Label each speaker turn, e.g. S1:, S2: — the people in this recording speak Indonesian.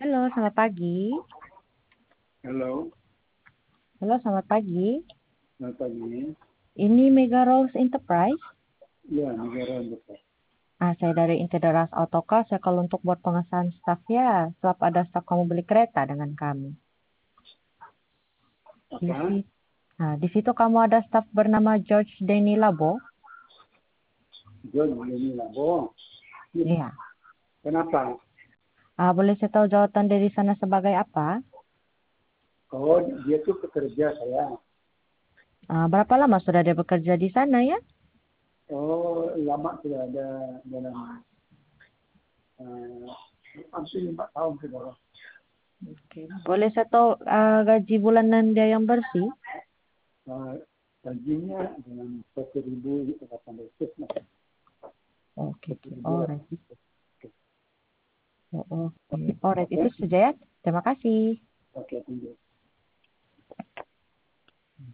S1: Halo, selamat pagi.
S2: Halo,
S1: Halo, selamat pagi.
S2: selamat pagi.
S1: Ini Mega Rose Enterprise.
S2: Ya, negara Indonesia.
S1: Saya dari Intederas Autocar. Saya call untuk buat pengesahan staf ya. Sebab ada staf kamu beli kereta dengan kami. Di
S2: Apa?
S1: situ, di situ kamu ada staf bernama George Denny Labo.
S2: John ini Labo.
S1: Iya.
S2: Kenapa?
S1: Boleh saya tahu jawatan dari sana sebagai apa?
S2: Oh, dia tuh pekerja saya.
S1: Berapa lama sudah dia bekerja di sana ya?
S2: Oh, lama sudah ada dalam hampir 5 tahun sudah.
S1: Oke. Boleh saya tahu gaji bulanan dia yang bersih?
S2: Gajinya dengan 1.800.
S1: Oke, oke.
S2: 1.800.
S1: Alright. Alright, itu
S2: Oke,
S1: saja ya. Terima kasih.
S2: oke, tunggu.